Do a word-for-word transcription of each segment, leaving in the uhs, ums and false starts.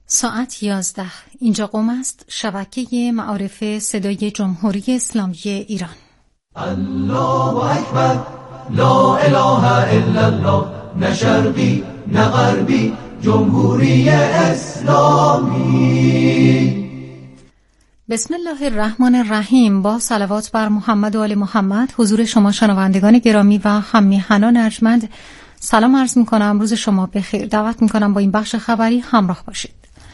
ساعت یازده. اینجا قم است، شبکه معارف صدای جمهوری اسلامی ایران. الله اکبر، لا اله الا الله، نه شرقی نه غربی، جمهوری اسلامی. بسم الله الرحمن الرحیم. با صلوات بر محمد و آل محمد حضور شما شنوندگان گرامی و هم‌میهنان ارجمند سلام عرض می‌کنم. روز شما بخیر. دعوت می‌کنم با این بخش خبری همراه باشید.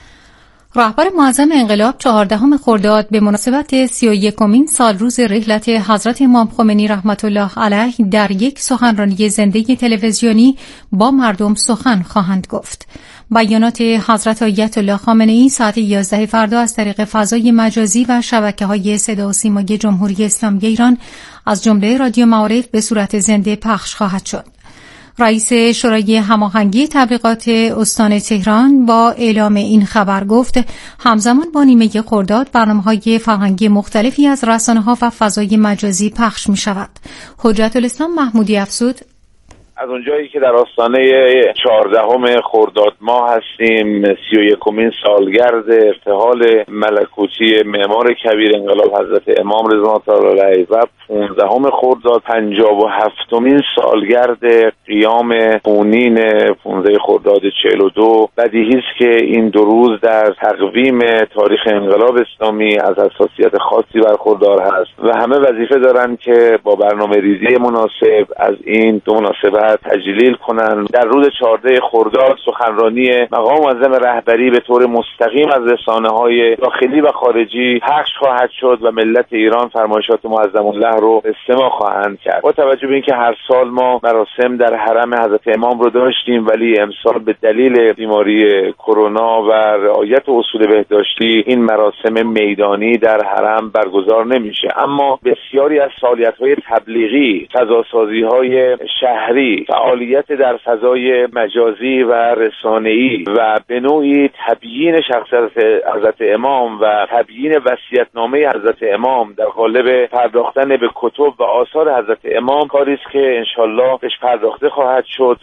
رهبر معظم انقلاب چهاردهم خرداد به مناسبت سی و یکمین سال روز رحلت حضرت امام خمینی رحمت الله علیه در یک سخنرانی زنده تلویزیونی با مردم سخن خواهند گفت. بیانات حضرت آیت الله خامنه‌ای ساعت یازده فردا از طریق فضای مجازی و شبکه‌های صدا و سیمای جمهوری اسلامی ایران از جمله رادیو معارف به صورت زنده پخش خواهد شد. رئیس شورای هماهنگی تبلیغات استان تهران با اعلام این خبر گفت همزمان با نیمه خرداد برنامه‌های فرهنگی مختلفی از رسانه‌ها و فضای مجازی پخش می‌شود. حجت الاسلام محمودی افزود: از اونجایی که در آستانه چهاردهم خرداد ماه هستیم، سی و یکمین سالگرد ارتحال ملکوتی معمار کبیر انقلاب حضرت امام رضوان الله علیه و پانزدهم خرداد پنجاه و هفتمین سالگرد قیام خونین پانزده خرداد چهل و دو، بدیهی است که این دو روز در تقویم تاریخ انقلاب اسلامی از حساسیت خاصی برخوردار هست و همه وظیفه دارند که با برنامه ریزی مناسب از این دو مناسبت تجلیل کنند. در روز چهاردهم خرداد سخنرانی مقام معظم رهبری به طور مستقیم از رسانه‌های داخلی و خارجی پخش خواهد شد و ملت ایران فرمایشات معظم الله رو استماع خواهند کرد. با توجه به اینکه هر سال ما مراسم در حرم حضرت امام رو داشتیم، ولی امسال به دلیل بیماری کرونا و رعایت اصول بهداشتی این مراسم میدانی در حرم برگزار نمیشه، اما بسیاری از فعالیت‌های تبلیغی، فضاسازی‌های شهری، فعالیت در فضای مجازی و رسانه‌ای و به نوعی تبیین شخصیت حضرت امام و تبیین وصیت‌نامه حضرت امام در قالب پرداختن به کتب و آثار حضرت امام کاری است که انشالله بهش پرداخته خواهد شد.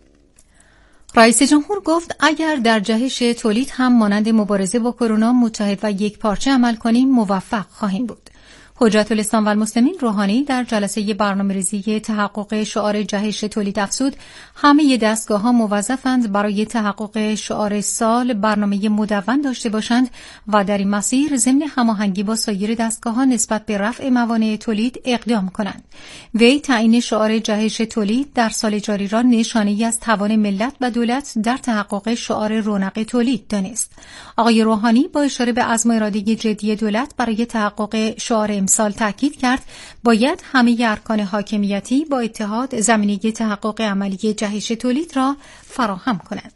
رئیس جمهور گفت اگر در جهش تولید هم مانند مبارزه با کرونا متحد و یک پارچه عمل کنیم موفق خواهیم بود. حجت الاسلام و المسلمین روحانی در جلسه برنامه‌ریزی تحقق شعار جهش تولید افزود همه دستگاه‌ها موظفند برای تحقق شعار سال برنامه مدون داشته باشند و در این مسیر ضمن هماهنگی با سایر دستگاه‌ها نسبت به رفع موانع تولید اقدام کنند. وی تعیین شعار جهش تولید در سال جاری را نشانه‌ای از توان ملت و دولت در تحقق شعار رونق تولید دانست. آقای روحانی با اشاره به عزم و اراده جدی دولت برای تحقق شعار سال تاکید کرد باید همه ارکان حاکمیتی با اتحاد زمینه تحقق عملی جهش تولید را فراهم کنند.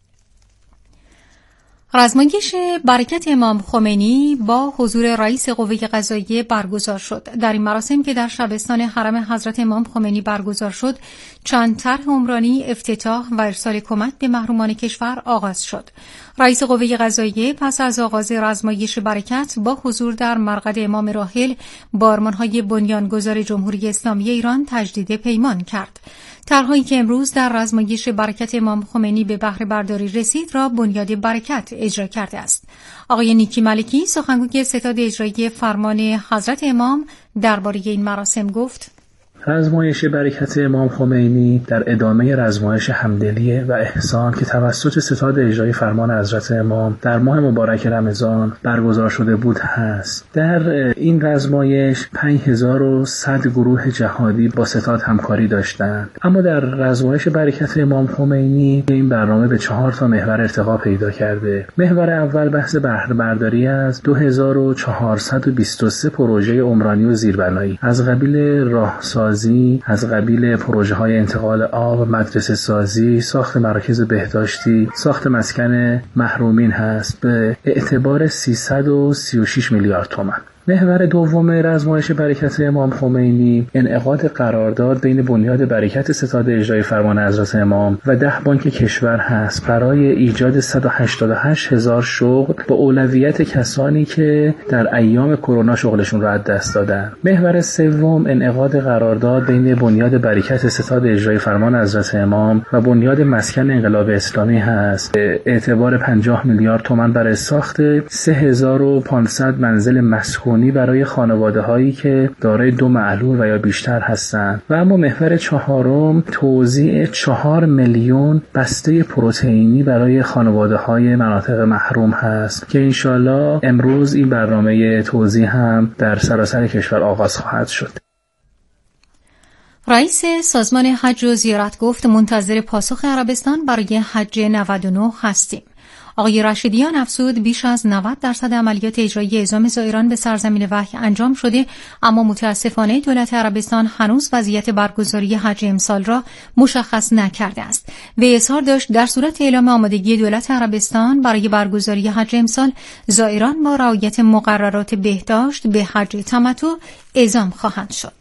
رزمایش برکت امام خمینی با حضور رئیس قوه قضاییه برگزار شد. در این مراسم که در شبستان حرم حضرت امام خمینی برگزار شد، چند طرح عمرانی، افتتاح و ارسال کمک به محرومان کشور آغاز شد. رئیس قوه قضاییه پس از آغاز رزمایش برکت با حضور در مرقد امام راحل با آرمان‌های بنیانگذار جمهوری اسلامی ایران تجدید پیمان کرد. طرحهایی که امروز در رزمایش برکت امام خمینی به بهره برداری رسید را بنیاد برکت اجرا کرده است. آقای نیکی ملکی سخنگوی ستاد اجرایی فرمان حضرت امام درباره این مراسم گفت: رزمایش برکت امام خمینی در ادامه رزمایش همدلی و احسان که توسط ستاد اجرایی فرمان حضرت امام در ماه مبارک رمضان برگزار شده بود هست. در این رزمایش پنج هزار و صد گروه جهادی با ستاد همکاری داشتند، اما در رزمایش برکت امام خمینی این برنامه به چهار تا محور ارتقا پیدا کرده. محور اول بحث بهره برداری از دو هزار و چهارصد و بیست و سه پروژه عمرانی و زیربنایی از قبیل راهسازی، از قبیل پروژه های انتقال آب، مدرسه سازی، ساخت مراکز بهداشتی، ساخت مسکن محرومین هست به اعتبار سیصد و سی و شش میلیارد تومان. محور دوم رزمایش برکت امام خمینی انعقاد قرارداد بین بنیاد برکت ستاد اجرای فرمان حضرت امام و ده بانک کشور هست برای ایجاد صد و هشتاد و هشت هزار شغل با اولویت کسانی که در ایام کرونا شغلشون رو از دست دادن. محور سوم انعقاد قرارداد بین بنیاد برکت ستاد اجرای فرمان حضرت امام و بنیاد مسکن انقلاب اسلامی هست به اعتبار پنجاه میلیارد تومان برای ساخت سه هزار و پانصد منزل مسکونی برای خانواده هایی که دارای دو معلول و یا بیشتر هستند. و اما محور چهارم توزیع چهار میلیون بسته پروتئینی برای خانواده های مناطق محروم هست که انشالله امروز این برنامه توزیع هم در سراسر کشور آغاز خواهد شد. رئیس سازمان حج و زیارت گفت منتظر پاسخ عربستان برای حج نود و نه هستیم. آقای رشیدیان افزود بیش از نود درصد عملیات اجرایی اعزام زائران به سرزمین وحی انجام شده، اما متاسفانه دولت عربستان هنوز وضعیت برگزاری حج امسال را مشخص نکرده است. وی اظهار داشت در صورت اعلام آمادگی دولت عربستان برای برگزاری حج امسال، زائران با رعایت مقررات بهداشت به حج تمتع اعزام خواهند شد.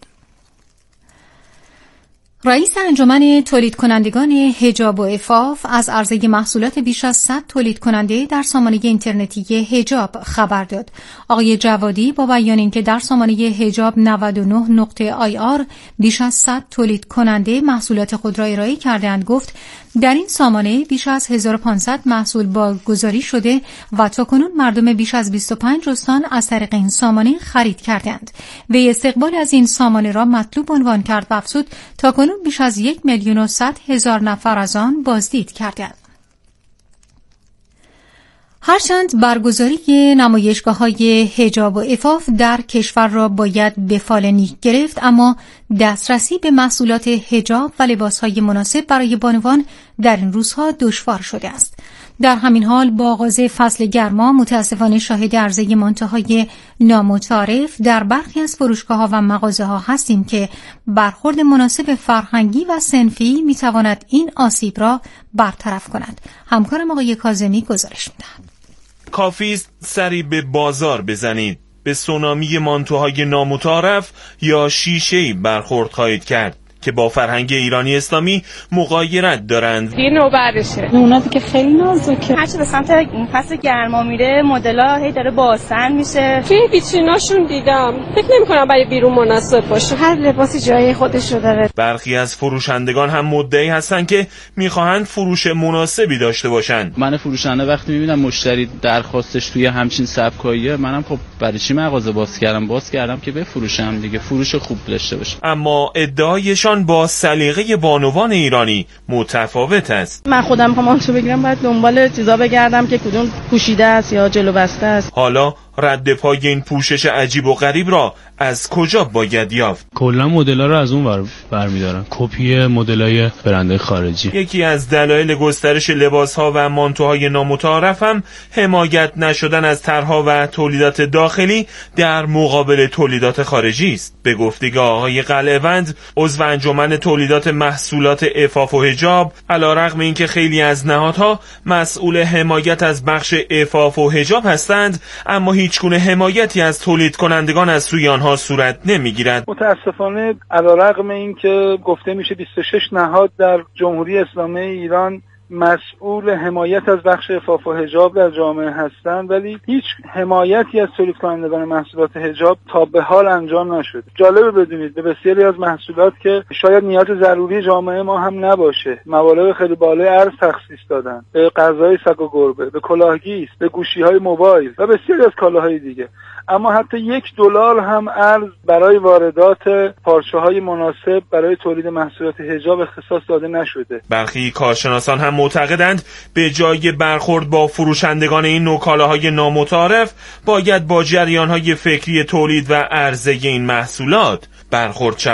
رئیس انجمن تولید کنندگان حجاب و عفاف از عرضه محصولات بیش از صد تولید کننده در سامانه اینترنتی حجاب خبر داد. آقای جوادی با بیان اینکه در سامانه حجاب نود و نه نقطه آی آر بیش از صد تولید کننده محصولات خود را ارائه کردند گفت در این سامانه بیش از هزار و پانصد محصول بارگذاری شده و تاکنون مردم بیش از بیست و پنج استان از طریق این سامانه خرید کردند. وی استقبال از این سامانه را مطلوب عنوان کرد و افزود تاکنون بیش از یک میلیون و صد هزار نفر از آن بازدید کردند. هرچند برگزاری نمایشگاه‌های حجاب و عفاف در کشور را باید به فال نیک گرفت، اما دسترسی به محصولات حجاب و لباس‌های مناسب برای بانوان در این روزها دشوار شده است. در همین حال با آغاز فصل گرما متاسفانه شاهد عرضه مانتوهای نامتعارف در برخی از فروشگاه‌ها و مغازه‌ها هستیم که برخورد مناسب فرهنگی و صنفی می‌تواند این آسیب را برطرف کند. همکارم آقای کاظمی گزارش می‌دهد. کافی است سری به بازار بزنید، به سونامی مانتوهای نامتعارف یا شیشه‌ای برخورد خواهید کرد که با فرهنگ ایرانی اسلامی مغایرت دارند. یه نوبرشه. اوناتی که خیلی نازکه. هرچی به سمت فصل گرما میره مدل‌ها هی داره بازتر میشه. توی ویتریناشون دیدم. فکر نمی‌کنم برای بیرون مناسب باشه. هر لباسی جای خودش رو داره. برخی از فروشندگان هم مدعی هستند که می‌خواهند فروش مناسبی داشته باشند. من فروشنده وقتی می‌بینم مشتری درخواستش توی همچین سبکاییه، منم خب برای چی مغازه باز کردم؟ باز کردم که بفروشم دیگه، فروش خوب داشته باشم. اما ادعایشان با سلیقه بانوان ایرانی متفاوت است. من خودم میخوام مانتو بگیرم، باید دنبال چیزا بگردم که کدوم پوشیده است یا جلو بسته است. حالا رد پای این پوشش عجیب و غریب را از کجا باید یافت؟ کلا مدل‌ها رو از اون ور برمی‌دارن، کپی مدل‌های برندهای خارجی. یکی از دلایل گسترش لباس‌ها و مانتوهای نامتعارف هم حمایت نشدن از طرح‌ها و تولیدات داخلی در مقابل تولیدات خارجی است. به گفته آقای قلعه‌وند، عضو انجمن تولیدات محصولات عفاف و حجاب، علیرغم اینکه خیلی از نهادها مسئول حمایت از بخش عفاف و حجاب هستند، اما هیچگونه حمایتی از تولید کنندگان از سوی آنها صورت نمیگیرد. متاسفانه علیرغم اینکه گفته میشه بیست و شش نهاد در جمهوری اسلامی ایران مسئول حمایت از بخش عفاف و حجاب در جامعه هستند، ولی هیچ حمایتی از تولید کنندگان محصولات حجاب تا به حال انجام نشده. جالبه بدونید به بسیاری از محصولات که شاید نیاز ضروری جامعه ما هم نباشه، مبالغ خیلی بالای ارز تخصیص دادن، به غذای سگ و گربه، به کلاهگیست، به گوشی‌های موبایل و بسیاری از کالاهای دیگه، اما حتی یک دلار هم ارز برای واردات پارچه‌های مناسب برای تولید محصولات حجاب اختصاص داده نشده. برخی کارشناسان هم معتقدند به جای برخورد با فروشندگان این نوع کالاهای نامتعارف باید با جریان‌های فکری تولید و عرضه این محصولات برخورد شود.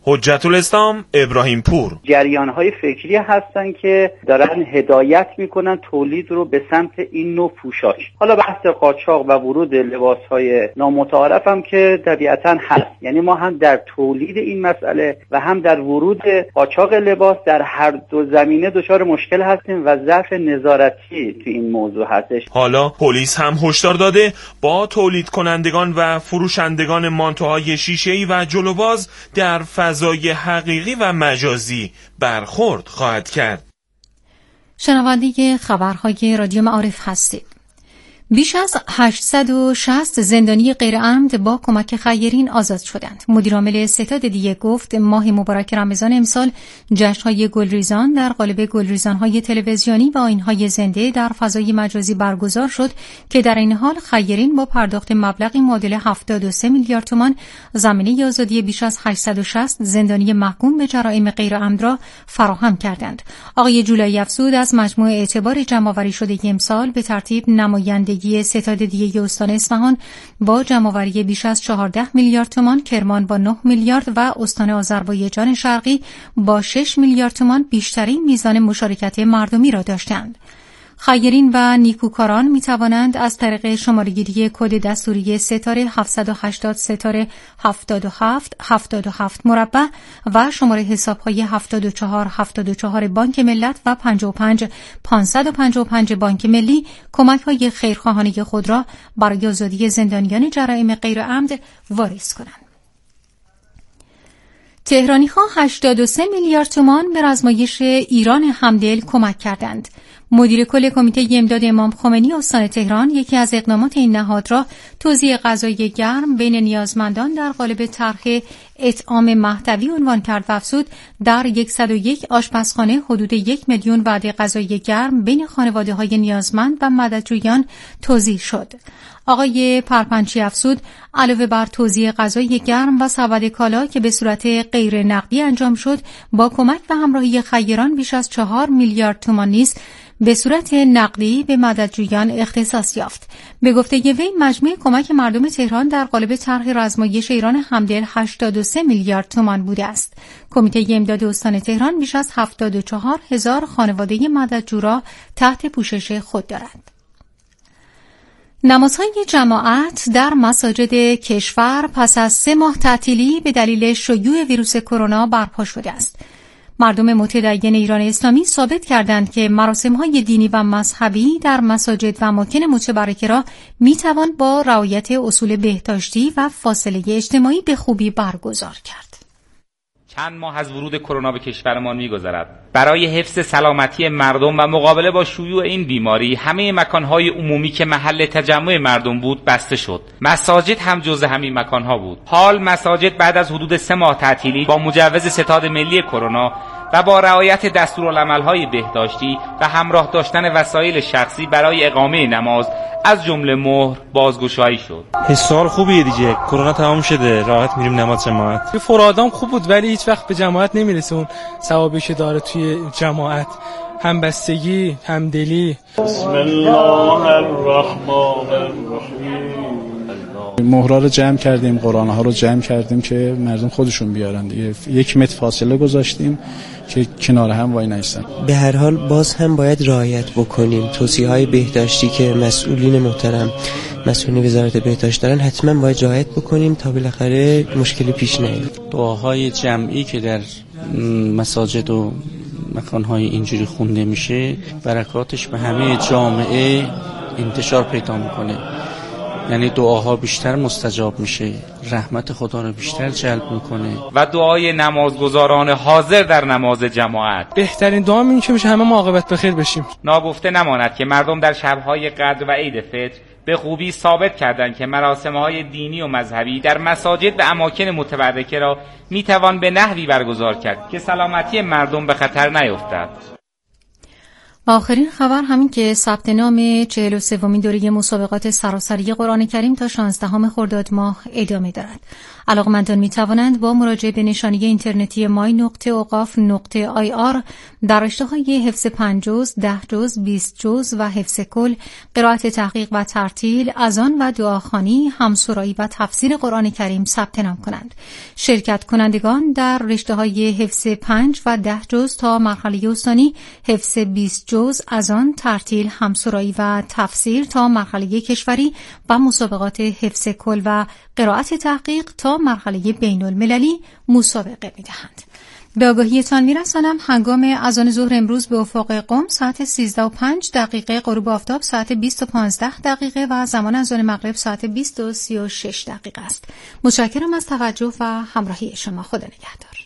حجت الاسلام ابراهیم پور: جریان‌های فکری هستن که دارن هدایت میکنن تولید رو به سمت این نوع پوشاک. حالا بحث قاچاق و ورود لباس‌های نامتعارف هم که طبیعتاً هست، یعنی ما هم در تولید این مسئله و هم در ورود قاچاق لباس در هر دو زمینه دچار مشکل هستیم و ضعف نظارتی تو این موضوع هستش. حالا پلیس هم هشدار داده با تولید کنندگان و فروشندگان مانتوهای شیشه‌ای و جلوباز در فضای حقیقی و مجازی برخورد خواهد کرد. شنونده خبرهای رادیو معارف هستید. بیش از هشتصد و شصت زندانی غیرعمد با کمک خیرین آزاد شدند. مدیرعامل ستاد دیه گفت ماه مبارک رمضان امسال جشن‌های گلریزان در قالب گلریزان‌های تلویزیونی و آیین‌های زنده در فضای مجازی برگزار شد که در این حال خیرین با پرداخت مبلغی معادل هفتاد و سه میلیارد تومان زمینه آزادی بیش از هشتصد و شصت زندانی محکوم به جرایم غیرعمد را فراهم کردند. آقای جولایی افزود از مجموع اعتبار جمع‌آوری شده امسال به ترتیب نماینده ستاد دیه استان اصفهان با جمع‌آوری بیش از چهارده میلیارد تومان، کرمان با نه میلیارد و استان آذربایجان شرقی با شش میلیارد تومان بیشترین میزان مشارکت مردمی را داشتند. خیرین و نیکوکاران می توانند از طریق شماره‌گیری کد دستوری ستاره هفتصد و هشتاد ستاره هفتاد و هفت هفتاد و هفت مربع و شماره حساب‌های هفتاد و چهار هفتاد و چهار بانک ملت و پنجاه و پنج پانصد و پنجاه و پنج بانک ملی کمک‌های خیرخواهانه خود را برای آزادی زندانیان جرایم غیرعمد واریز کنند. تهرانی‌ها هشتاد و سه میلیارد تومان به رزمایش ایران همدل کمک کردند. مدیر کل کمیته امداد امام خمینی استان تهران یکی از اقدامات این نهاد را توزیع غذای گرم بین نیازمندان در قالب طرح اطعام مهدوی عنوان کرد و افزود در صد و یک آشپزخانه حدود یک میلیون وعده غذای گرم بین خانواده‌های نیازمند و مددجویان توزیع شد. آقای پرپنچی افزود علاوه بر توزیع غذای گرم و سبد کالا که به صورت غیر نقدی انجام شد، با کمک و همراهی خیران بیش از چهار میلیارد تومان نیز به صورت نقدی به مددجویان اختصاص یافت. به گفته وی مجموع کمک مردم تهران در قالب طرح رزمایش ایران همدل هشتاد و سه میلیارد تومان بوده است. کمیته امداد استان تهران بیش از هفتاد و چهار هزار خانواده مددجو را تحت پوشش خود دارد. نمازهای جماعت در مساجد کشور پس از سه ماه تعطیلی به دلیل شیوع ویروس کرونا برپا شده است. مردم متدین ایران اسلامی ثابت کردند که مراسم‌های دینی و مذهبی در مساجد و اماکن متبرکه را می‌توان با رعایت اصول بهداشتی و فاصله اجتماعی به خوبی برگزار کرد. چند ماه از ورود کرونا به کشورمان می‌گذرد. برای حفظ سلامتی مردم و مقابله با شیوع این بیماری همه مکان‌های عمومی که محل تجمع مردم بود بسته شد. مساجد هم جزء همین مکان‌ها بود. حال مساجد بعد از حدود سه ماه تعطیلی با مجوز ستاد ملی کرونا و با رعایت دستورالعمل‌های بهداشتی و همراه داشتن وسایل شخصی برای اقامه نماز از جمله مهر بازگشایی شد. حسال خوبیه دیگه، کرونا تمام شده، راحت میریم نماز جماعت. فرادام خوب بود ولی هیچ وقت به جماعت نمیرسه اون ثوابی که داره توی جماعت، همبستگی، همدلی. بسم الله الرحمن الرحیم. مهرا رو جمع کردیم، قرآن ها رو جمع کردیم که مردم خودشون بیارن. یک متر فاصله گذاشتیم که کنار هم وای نایستن. به هر حال باز هم باید رعایت بکنیم. توصیه های بهداشتی که مسئولین محترم مسئولین وزارت بهداشت دارن حتما باید رعایت بکنیم تا بالاخره مشکلی پیش نیاد. دعاهای جمعی که در مساجد و مکانهای اینجوری خونده میشه برکاتش به همه جامعه انتشار پیدا میکنه، یعنی دعاها بیشتر مستجاب میشه، رحمت خدا رو بیشتر جلب میکنه. و دعای نمازگزاران حاضر در نماز جماعت. بهترین دعا این که میشه همه ما عاقبت بخیر بشیم. ناگفته نماند که مردم در شبهای قدر و عید فطر به خوبی ثابت کردند که مراسم‌های دینی و مذهبی در مساجد و اماکن متبرکه را میتوان به نحوی برگزار کرد که سلامتی مردم به خطر نیفتد. آخرین خبر همین که ثبت نام چهل و سومین دوره مسابقات سراسری قرآن کریم تا شانزدهم خرداد ماه ادامه دارد. علاقمندان می توانند با مراجعه به نشانی اینترنتی مای نقطه اوقاف نقطه آی آر در رشته‌های حفظ پنج جز، ده جز، بیست جز و حفظ کل، قرائت تحقیق و ترتیل، اذان و دعاخوانی، همسرایی و تفسیر قرآن کریم ثبت نام کنند. شرکت کنندگان در رشته‌های حفظ پنج و ده جز تا مرحله استانی، حفظ بیست جز، اذان، ترتیل، همسرایی و تفسیر تا مرحله کشوری و مسابقات حفظ کل و قرائت تحقیق تا مرحله بین المللی مسابقه می‌دهند. به آگاهیتان می‌رسانم هنگام اذان ظهر امروز به افق قم ساعت سیزده و پنج دقیقه، غروب آفتاب ساعت بیست و پانزده دقیقه و زمان اذان مغرب ساعت بیست و سی و شش دقیقه است. متشکرم از توجه و همراهی شما. خدا نگهدار.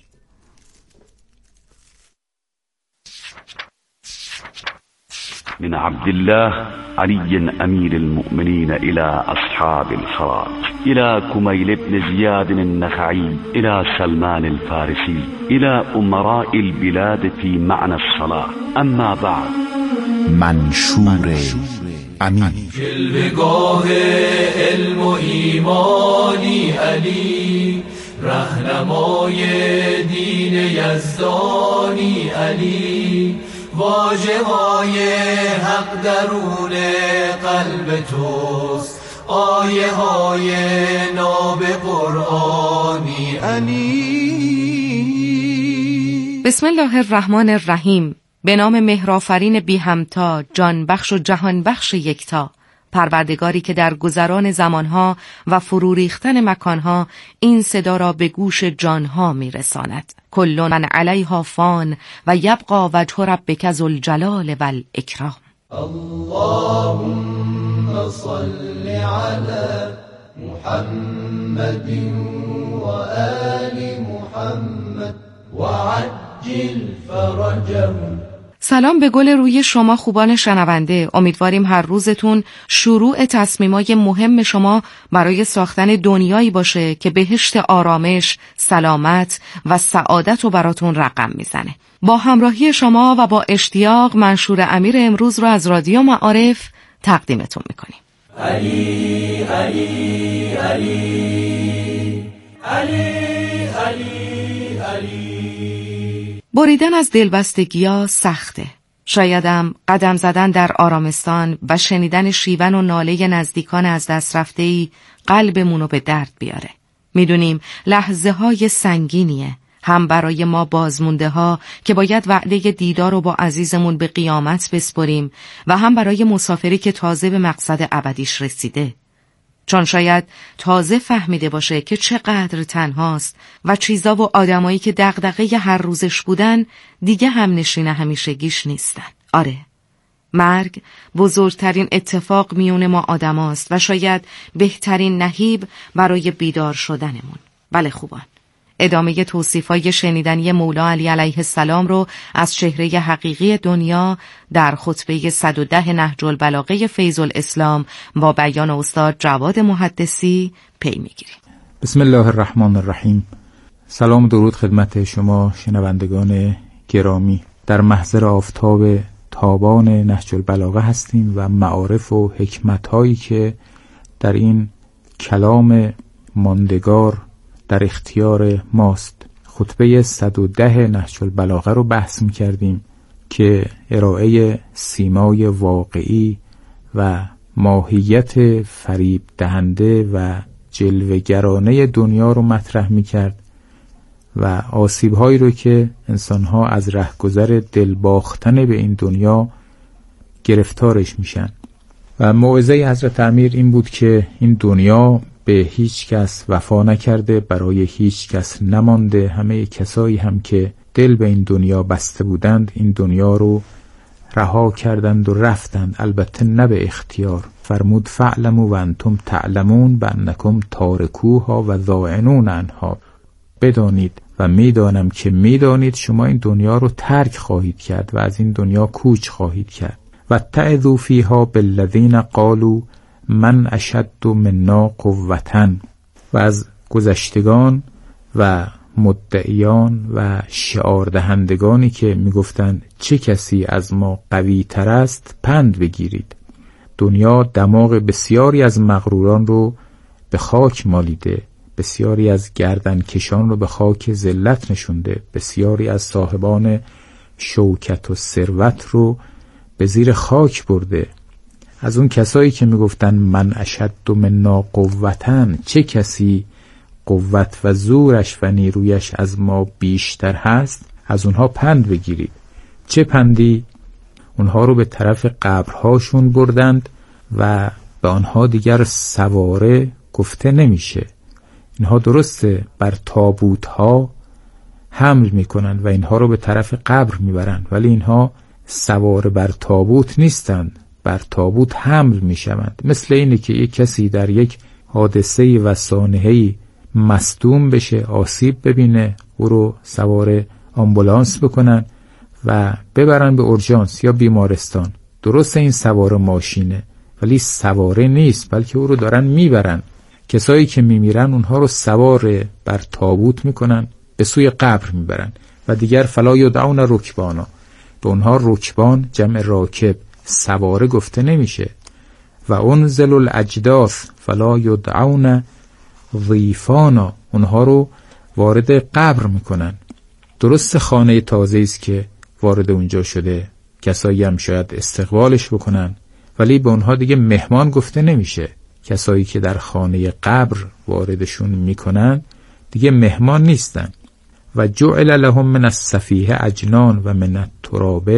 من عبد الله علي أمير المؤمنين إلى أصحاب الخراج، إلى كميل بن زياد النخعي، إلى سلمان الفارسي، إلى أمراء البلاد في معنى الصلاة. أما بعد، منشور امین. جلوه‌گاه علم و ایمانی علی، رهنمای دین یزدانی علی، واژه های حق درون قلب توست، آیه های ناب قرآنی علی. بسم الله الرحمن الرحیم. به نام مهرآفرین بی همتا، جان بخش و جهان بخش یکتا، پروردگاری که در گذران زمانها و فرو ریختن مکانها این صدا را به گوش جانها میرساند. کل من علیها فان و یبقى وجه ربک ذوالجلال والاکرام. اللهم صل علی محمد و آل محمد و عجل فرجهم. سلام به گل روی شما خوبان شنونده. امیدواریم هر روزتون شروع تصمیمای مهم شما برای ساختن دنیایی باشه که بهشت آرامش، سلامت و سعادت رو براتون رقم میزنه. با همراهی شما و با اشتیاق منشور امیر امروز رو از رادیو معارف تقدیمتون میکنیم. علی علی علی علی علی علی. بریدن از دلبستگی‌ها سخته. شایدم قدم زدن در آرامستان و شنیدن شیون و ناله نزدیکان از دست رفته‌ای قلبمونو به درد بیاره. میدونیم لحظه های سنگینیه، هم برای ما بازمونده ها که باید وعده دیدار رو با عزیزمون به قیامت بسپریم و هم برای مسافری که تازه به مقصد ابدیش رسیده. چون شاید تازه فهمیده باشه که چقدر تنهاست و چیزا و آدمایی که دغدغه هر روزش بودن دیگه هم نشین همیشگیش نیستن. آره، مرگ بزرگترین اتفاق میون ما آدماست و شاید بهترین نهیب برای بیدار شدنمون. بله خوبان، ادامه توصیفای شنیدنی مولا علی علیه السلام رو از چهره حقیقی دنیا در خطبه صد و ده نهج البلاغه فیض الاسلام با بیان استاد جواد محدثی پی میگیریم. بسم الله الرحمن الرحیم. سلام و درود خدمت شما شنوندگان گرامی. در محضر آفتاب تابان نهج البلاغه هستیم و معارف و حکمت‌هایی که در این کلام ماندگار در اختیار ماست. خطبه صد و ده نهج البلاغه رو بحث می‌کردیم که ارائه سیمای واقعی و ماهیت فریب دهنده و جلوه‌گرانه دنیا رو مطرح می‌کرد و آسیب‌هایی رو که انسان‌ها از رهگذر دلباختن به این دنیا گرفتارش میشن. و موعظه حضرت امیر این بود که این دنیا به هیچ کس وفا نکرده، برای هیچ کس نمانده. همه کسایی هم که دل به این دنیا بسته بودند این دنیا رو رها کردند و رفتند، البته نه به اختیار. فرمود فعلموا و انتم تعلمون بانکم تارکوها و ضاعنون عنها. بدانید و میدانم که میدانید شما این دنیا رو ترک خواهید کرد و از این دنیا کوچ خواهید کرد. و تعذوا فیها بالذین قالوا من اشد منا قوتن. و از گذشتگان و مدعیان و شعار دهندگانی که میگفتند چه کسی از ما قوی تر است پند بگیرید. دنیا دماغ بسیاری از مغروران رو به خاک مالیده، بسیاری از گردنکشان رو به خاک ذلت نشونده، بسیاری از صاحبان شوکت و ثروت رو به زیر خاک برده. از اون کسایی که میگفتن من اشد منا قوتن، چه کسی قوت و زورش و نیرویش از ما بیشتر هست، از اونها پند بگیرید. چه پندی؟ اونها رو به طرف قبرهاشون بردند و به آنها دیگر سواره گفته نمیشه. اینها درسته بر تابوت ها حمل میکنند و اینها رو به طرف قبر میبرند، ولی اینها سواره بر تابوت نیستند، بر تابوت حمل میشوند. مثل اینه که یک کسی در یک حادثه و سانحه‌ای مصدوم بشه، آسیب ببینه، او رو سوار آمبولانس بکنن و ببرن به اورژانس یا بیمارستان. درسته این سوار ماشینه ولی سواره نیست، بلکه او رو دارن میبرن. کسایی که میمیرن اونها رو سوار بر تابوت میکنن، به سوی قبر میبرن و دیگر فلا یدعون رکبانا، به اونها رکبان جمع راکب، سواره گفته نمیشه. و انزل الاجداث فلا یدعون ضیفانا، اونها رو وارد قبر میکنن. درست خانه تازه است که وارد اونجا شده، کسایی هم شاید استقبالش بکنن، ولی به اونها دیگه مهمان گفته نمیشه. کسایی که در خانه قبر واردشون میکنن دیگه مهمان نیستن. و جعل لهم من السفیه اجنان و من التراب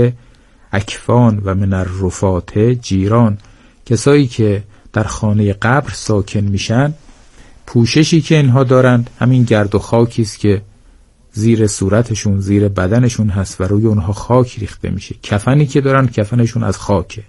اکفان و من الرفات جیران. کسایی که در خانه قبر ساکن میشن، پوششی که اینها دارند همین گرد و خاکی است که زیر صورتشون، زیر بدنشون هست و روی اونها خاک ریخته میشه. کفنی که دارن کفنشون از خاکه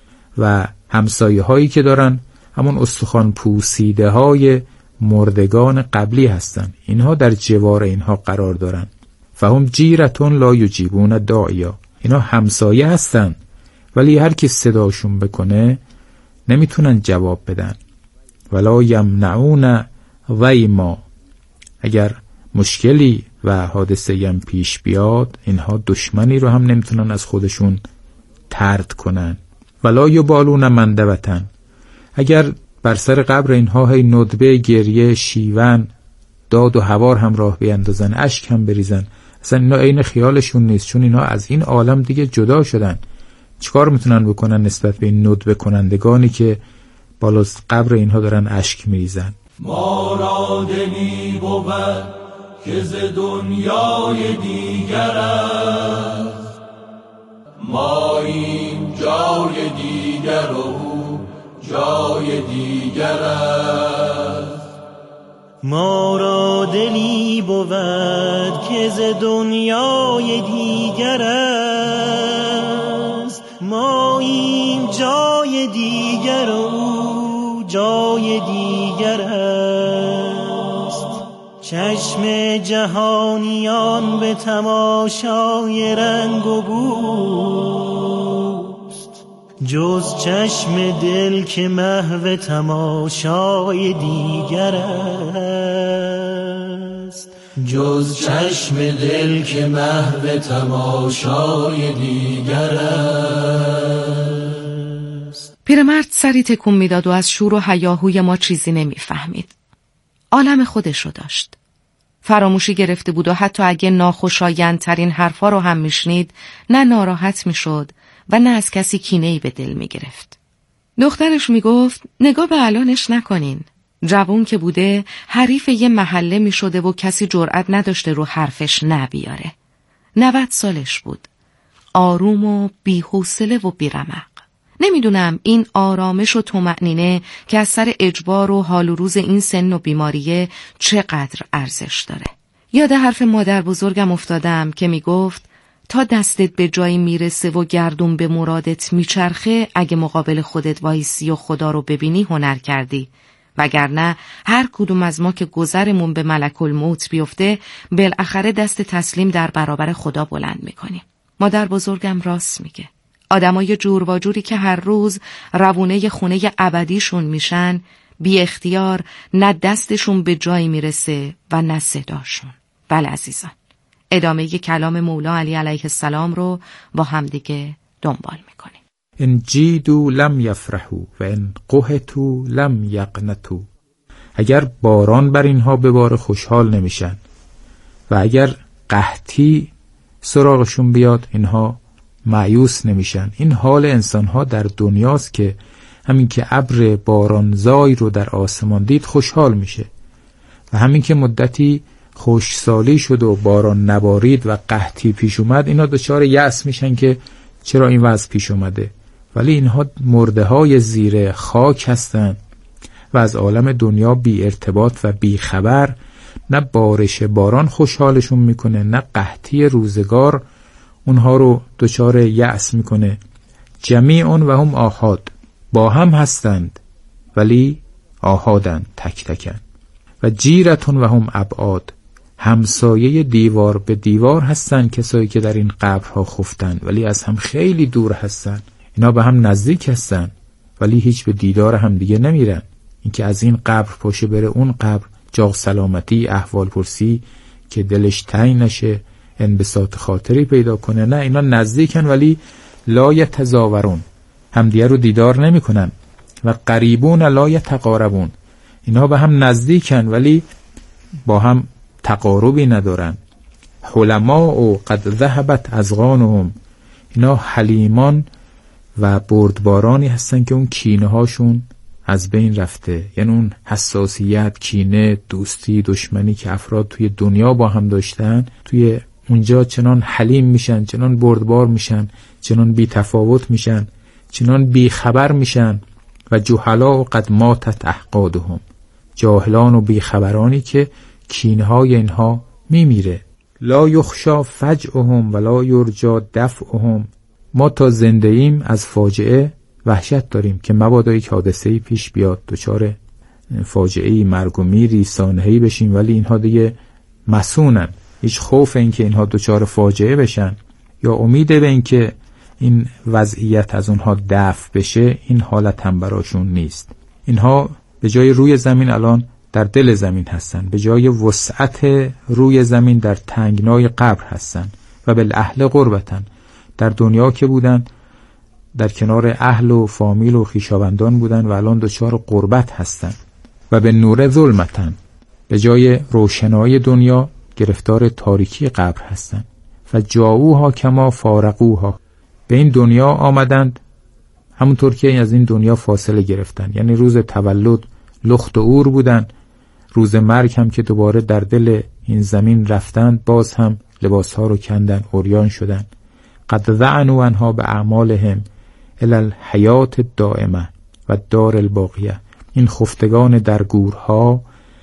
و همسایه هایی که دارن همون استخوان پوسیده های مردگان قبلی هستن. اینها در جوار اینها قرار دارن. فهم جیرتون لا یجیبون داعیا، اینا همسایه هستن ولی هر کی صداشون بکنه نمیتونن جواب بدن. ولا یمنعون ویما، اگر مشکلی و حادثه هم پیش بیاد اینها دشمنی رو هم نمیتونن از خودشون طرد کنن. ولا یبالون مندوتن، اگر بر سر قبر اینها هی ندبه، گریه، شیون، داد و هوار هم راه بیندازن، اشک هم بریزن، اصلا اینا عین خیالشون نیست، چون اینا از این عالم دیگه جدا شدن. چیکار میتونن بکنن نسبت به این ندبه کنندگانی که بالا قبر اینها دارن اشک میریزن؟ ما را دلی بود که ز دنیای دیگر است، ما این جای دیگر و جای دیگر است. ما را دلی بود که ز دنیای دیگر است، ما این جای دیگر و جای دیگر است. چشم جهانیان به تماشای رنگ و بوست، جز چشم دل که محو تماشای دیگر است. جز چشم دل که محو تماشای دیگر است. پیرمرد سری تکون میداد و از شور و هیاهوی ما چیزی نمیفهمید. عالم خودش رو داشت. فراموشی گرفته بود و حتی اگه ناخوشایندترین حرفا رو هم میشنید نه ناراحت میشد و نه از کسی کینه‌ای به دل میگرفت. دخترش میگفت نگاه به الانش نکنین. جوون که بوده حریف یه محله میشده و کسی جرأت نداشته رو حرفش نبیاره. نود سالش بود. آروم و بی‌حوصله و بی‌رمق. نمیدونم این آرامش و طمأنینه که از سر اجبار و حال و روز این سن و بیماریه چقدر ارزش داره. یاد حرف مادر بزرگم افتادم که میگفت تا دستت به جایی میرسه و گردون به مرادت میچرخه، اگه مقابل خودت وایسی و خدا رو ببینی هنر کردی، وگرنه هر کدوم از ما که گذرمون به ملک الموت بیفته بالاخره دست تسلیم در برابر خدا بلند میکنیم. مادر بزرگم راست میگه. آدمای جور و جوری که هر روز روونه خونه ابدیشون میشن، بی اختیار نه دستشون به جایی میرسه و نه صداشون. بله عزیزان، ادامه کلام مولا علی علیه السلام رو با همدیگه دنبال میکنیم. ان جیدو لم یفرحو و ان قهتو لم یقنتو. اگر باران بر اینها بباره خوشحال نمیشن و اگر قحطی سراغشون بیاد اینها مایوس نمیشن. این حال انسانها در دنیاست که همین که ابر بارانزای رو در آسمان دید خوشحال میشه و همین که مدتی خشکسالی شد و باران نبارید و قحطی پیش اومد اینا دچار یأس میشن که چرا این وضع پیش اومده. ولی اینها مرده های زیر خاک هستن و از عالم دنیا بی ارتباط و بی خبر. نه بارش باران خوشحالشون میکنه نه قحطی روزگار اونها رو دچار یأس میکنه. جمیعون و هم آحاد، با هم هستند ولی آحادند، تک تکن. و جیرتون و هم ابعاد، همسایه دیوار به دیوار هستند کسایی که در این قبرها خفتند ولی از هم خیلی دور هستند. اینا به هم نزدیک هستند ولی هیچ به دیدار هم دیگه نمیرن. اینکه از این قبر پاشه بره اون قبر جاغ سلامتی احوال پرسی که دلش تنگ نشه انبساط خاطری پیدا کنه، نه اینا نزدیکن ولی لا یتزاورون، همدیگه رو دیدار نمیکنن. و قریبون لا یتقاربون، اینا به هم نزدیکن ولی با هم تقاربی ندارن. حلما و قد ذهبت ازغانهم، اینا حلیمان و بردبارانی هستن که اون کینه هاشون از بین رفته. یعنی اون حساسیت، کینه، دوستی، دشمنی که افراد توی دنیا با هم داشتن توی اونجا چنان حلیم میشن، چنان بردبار میشن، چنان بی تفاوت میشن، چنان بی خبر میشن. و جهلا و قد ماتت احقادهم، جاهلان و بی خبرانی که کینه های اینها میمیره. لا یخشا فجعهم ولا یرجا دفعهم، ما تا زنده ایم از فاجعه وحشت داریم که مبادا یک حادثه‌ای پیش بیاد دچار فاجعه‌ای مرگ و میری سانحه‌ای بشیم، ولی اینها دیگه مسونن، هیچ خوف این که اینها دچار فاجعه بشن یا امید به این که این وضعیت از اونها دفع بشه این حالت هم براشون نیست. اینها به جای روی زمین الان در دل زمین هستن، به جای وسعت روی زمین در تنگنای قبر هستن. و بالاهل قربتن، در دنیا که بودن در کنار اهل و فامیل و خویشاوندان بودن و الان دچار غربت هستن. و به نور ظلمتن، به جای روشنایی دنیا گرفتار تاریکی قبر هستن. و جاؤوها کما فارقوها، به این دنیا آمدند همونطور که از این دنیا فاصله گرفتن. یعنی روز تولد لخت و عور بودن، روز مرگ هم که دوباره در دل این زمین رفتند باز هم لباسها رو کندن، عریان شدن. قد ذعنوا انها به اعمالهم الی الحیات الدائمه و دار الباقیه، این خفتگان در گورها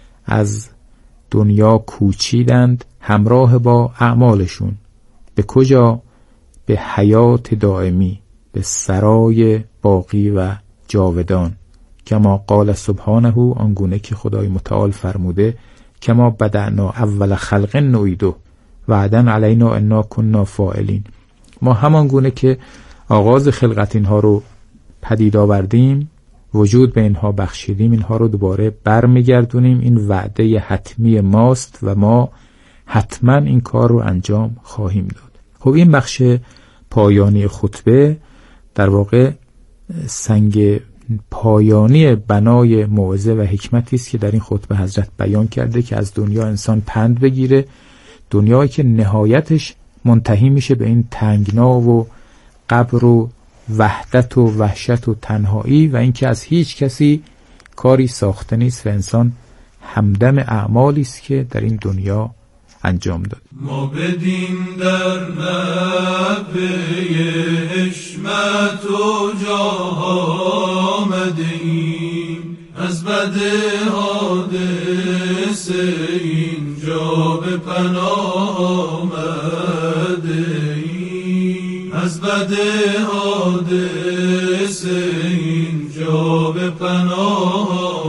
از دنیا کوچیدند همراه با اعمالشون. به کجا؟ به حیات دائمی، به سرای باقی و جاودان. کما قال سبحانه، آنگونه که خدای متعال فرموده کما بدأنا اول خلق نعیده وعدا علینا انا کنا فاعلین، ما همان گونه که آغاز خلقت اینها رو پدید آوردیم، وجود به اینها بخشیدیم، اینها رو دوباره برمیگردونیم. این وعده حتمی ماست و ما حتما این کار رو انجام خواهیم داد. خب این بخش پایانی خطبه در واقع سنگ پایانی بنای موعظه و حکمتی است که در این خطبه حضرت بیان کرده که از دنیا انسان پند بگیره، دنیایی که نهایتش منتهی میشه به این تنگنا و قبر و وحدت و وحشت و تنهایی و اینکه از هیچ کسی کاری ساخته نیست و انسان همدم اعمالی است که در این دنیا انجام داد. ما بدین در نبه حشمت و جاه آمدیم، از بد حادثه اینجا به پناه آمدیم، از بد حادثه اینجا به پناه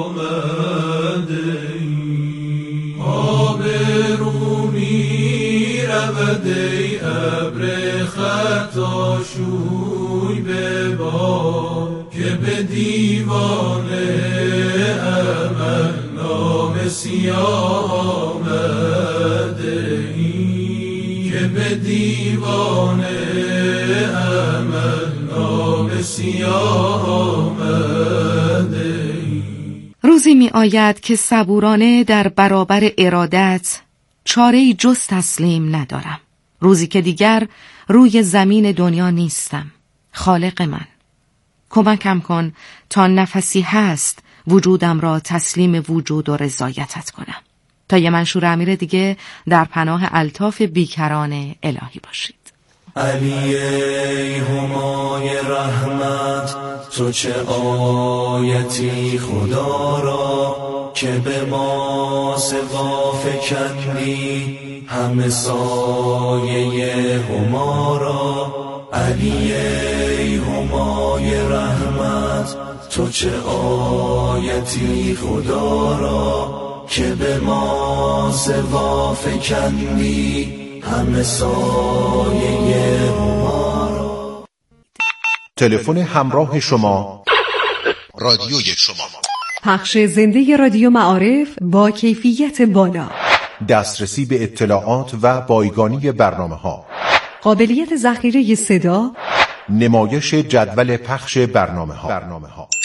آمدیم. آب رو می رود ای ابر خطا شوی به باد، که به دیوان عمل نام سیاه آمده ای، که به دیوان عمل نام سیاه آمده ای. روز روزی می آید که صبورانه در برابر ارادت چاره‌ای جز تسلیم ندارم. روزی که دیگر روی زمین دنیا نیستم. خالق من، کمکم کن تا نفسی هست وجودم را تسلیم وجود و رضایتت کنم. تا یه منشور امیر دیگه در پناه الطاف بیکران الهی باشید. علی ای همای رحمت، تو چه آیتی خدا را که به ما سقا فکندی همه سایه هما را. علی ای همای رحمت، تو چه آیتی خدا را که به ما سقا فکندی همه سایه هما را. تلفن همراه شما، رادیوی شما. پخش زنده رادیو معارف با کیفیت بالا، دسترسی به اطلاعات و بایگانی برنامه ها، قابلیت ذخیره صدا، نمایش جدول پخش برنامه ها.